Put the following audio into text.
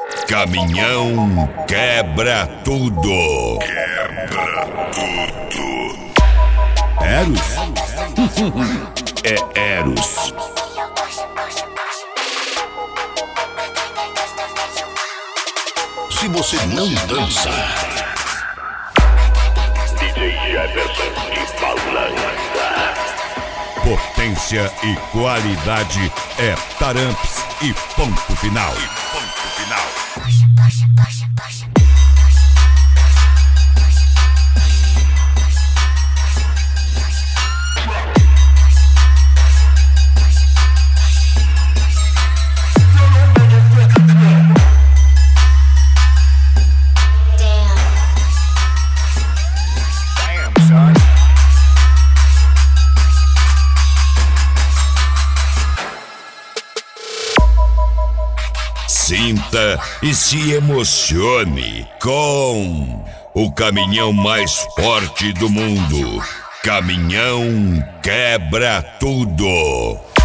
Caminhão quebra tudo. Quebra tudo. Eros? É Eros. Se você não dança, DJ Jefferson e balança. Potência e qualidade é Taramps e ponto final. Sinta e se emocione com o caminhão mais forte do mundo. Caminhão quebra tudo.